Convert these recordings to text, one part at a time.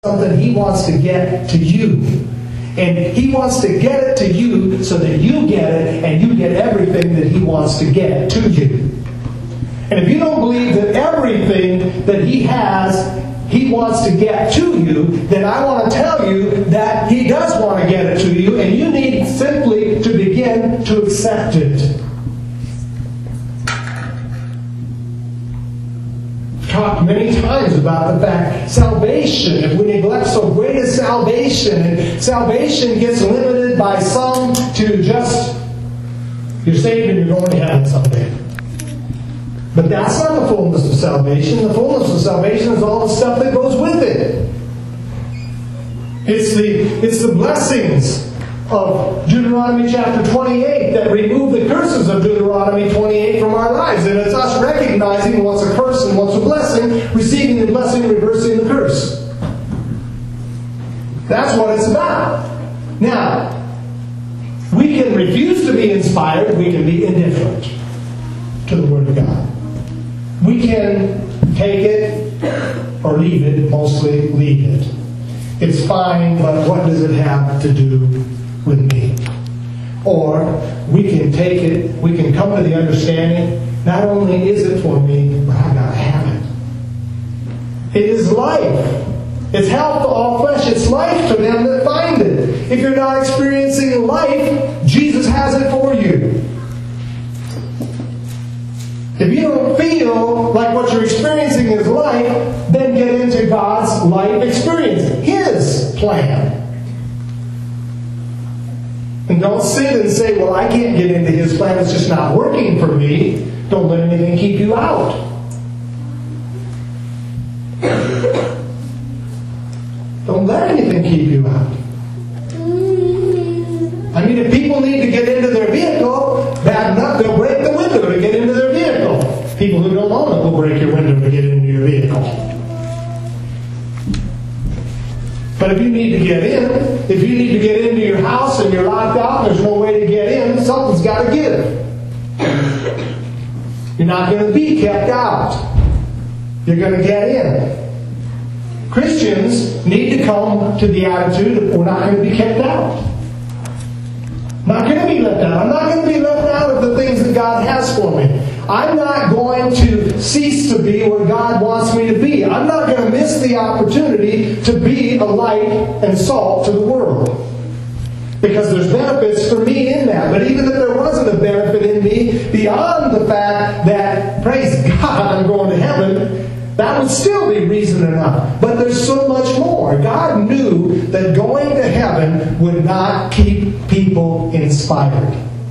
something He wants to get to you. And He wants to get it to you so that you get it and you get everything that He wants to get to you. And if you don't believe that everything that He has, He wants to get to you, then I want to tell you that He does want to get it to you, and you need simply to begin to accept it. Talked many times about the fact salvation, if we neglect so great as salvation, and salvation gets limited by some to just you're saved and you're going to heaven someday. But that's not the fullness of salvation. The fullness of salvation is all the stuff that goes with it. It's the blessings of Deuteronomy chapter 28 that remove the curses of Deuteronomy 28 from our lives. And it's us recognizing what's a curse and what's a blessing, receiving the blessing, reversing the curse. That's what it's about. Now, we can refuse to be inspired. We can be indifferent to the Word of God. We can take it or leave it, mostly leave it. It's fine, but what does it have to do with me? Or we can take it, we can come to the understanding, not only is it for me, but I've got to have it. It is life. It's health to all flesh. It's life to them that find it. If you're not experiencing life, Jesus has it for you. If you don't feel like what you're experiencing is life, then get into God's life experience. His plan. And don't sit and say, well, I can't get into His plan. It's just not working for me. Don't let anything keep you out. Don't let anything keep you out. I mean, if people need to get into their vehicle, bad enough, they'll break the window to get into their vehicle. People who don't own it will break your window to get into your vehicle. But if you need to get in, if you need to get into your house and you're locked out and there's no way to get in, something's got to give. You're not going to be kept out. You're going to get in. Christians need to come to the attitude that we're not going to be kept out. I'm not going to be left out. I'm not going to be left out of the things that God has for me. I'm not going to cease to be where God wants me to be. I'm not going to miss the opportunity to be a light and salt to the world. Because there's benefits for me in that. But even if there wasn't a benefit in me beyond the fact that, praise God, I'm going to heaven, that would still be reason enough. But there's so much more. God knew that going to heaven would not keep people inspired.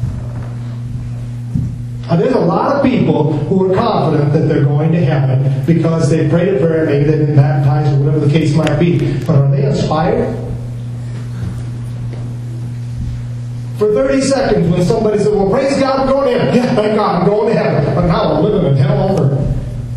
Now, there's a lot of people who are confident that they're going to heaven because they prayed a prayer, maybe they've been baptized, or whatever the case might be. But are they inspired? For 30 seconds, when somebody said, well, praise God, I'm going to heaven. Yeah, thank God, I'm going to heaven. But now I'm living in hell on earth.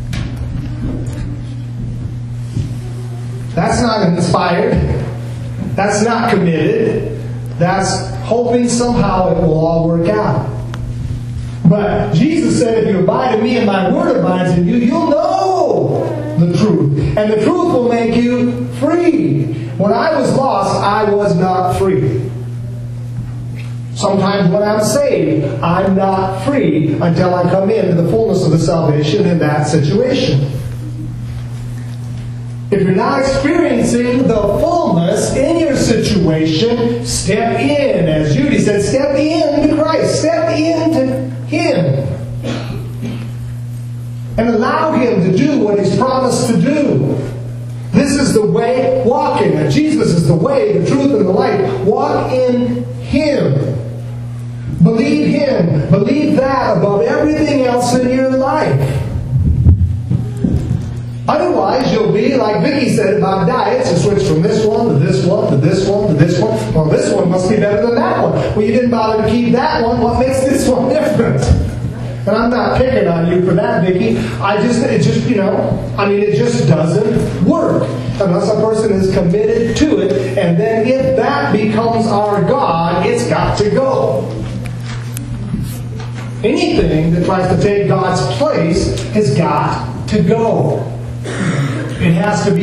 That's not inspired. That's not committed. That's hoping somehow it will all work out. But Jesus said, if you abide in me and my word abides in you, you'll know the truth. And the truth will make you free. When I was lost, I was not free. Sometimes when I'm saved, I'm not free until I come into the fullness of the salvation in that situation. If you're not experiencing the fullness in your situation, step in. As Judy said, step into Christ. Step into Him. And allow Him to do what He's promised to do. This is the way, walk in it. Jesus is the way, the truth, and the light. Walk in Him. Believe Him. Believe that above everything else in your life. Otherwise, you'll be, like Vicki said about diets, you switch from this one to this one to this one to this one. Well, this one must be better than that one. Well, you didn't bother to keep that one. What makes this one different? And I'm not picking on you for that, Vicki. It just doesn't work unless a person is committed to it. And then if that becomes our God, it's got to go. Anything that tries to take God's place has got to go. It has to be